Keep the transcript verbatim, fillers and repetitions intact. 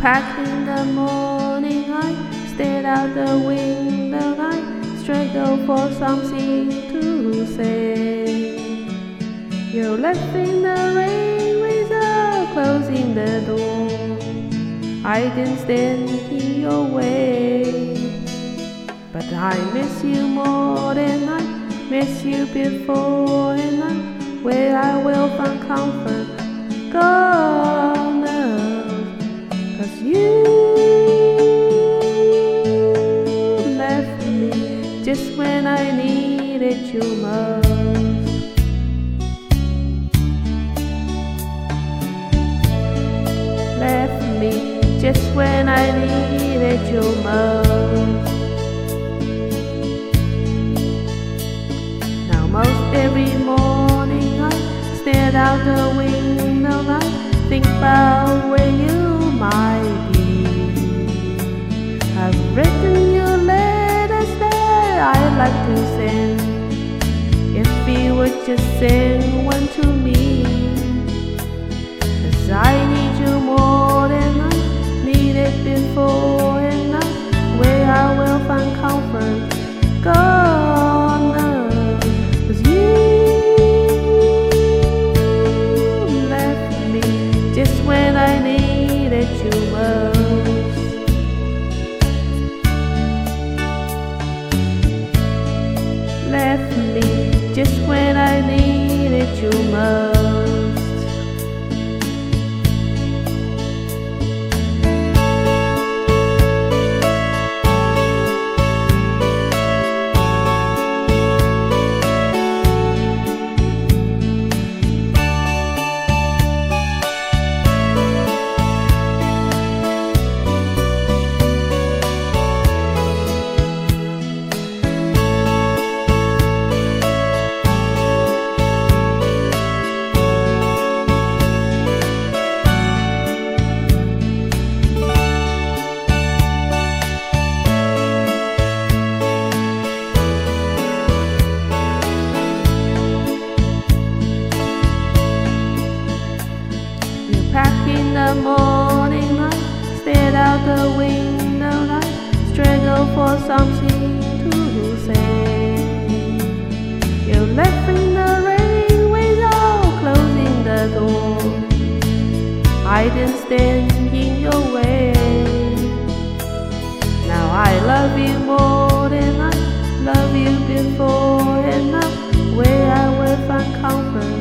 packed in the morning, I stared out the window, I struggled for something to say. You left in the rain without closing the door. I didn't stand in your way, but I miss you more than I miss you before, and I'm where I will find comfort. God knows, 'cause you left me just when I needed you most. Left me just when I needed you most. Now most every morning I stare out the window, I think about where you might be. I've written you letters that I'd like to send, if you would just send one to me. 'Cause I need you more than I needed before, and I'm where I will find comfort. God knows, 'cause you left me just when I needed you most. Left me just when I needed you most. Packed in the morning, I stared out the window, I struggled for something to say. You left in the rain without closing the door. I didn't stand in your way. Now I love you more than I love you before, and I'm where I will find comfort.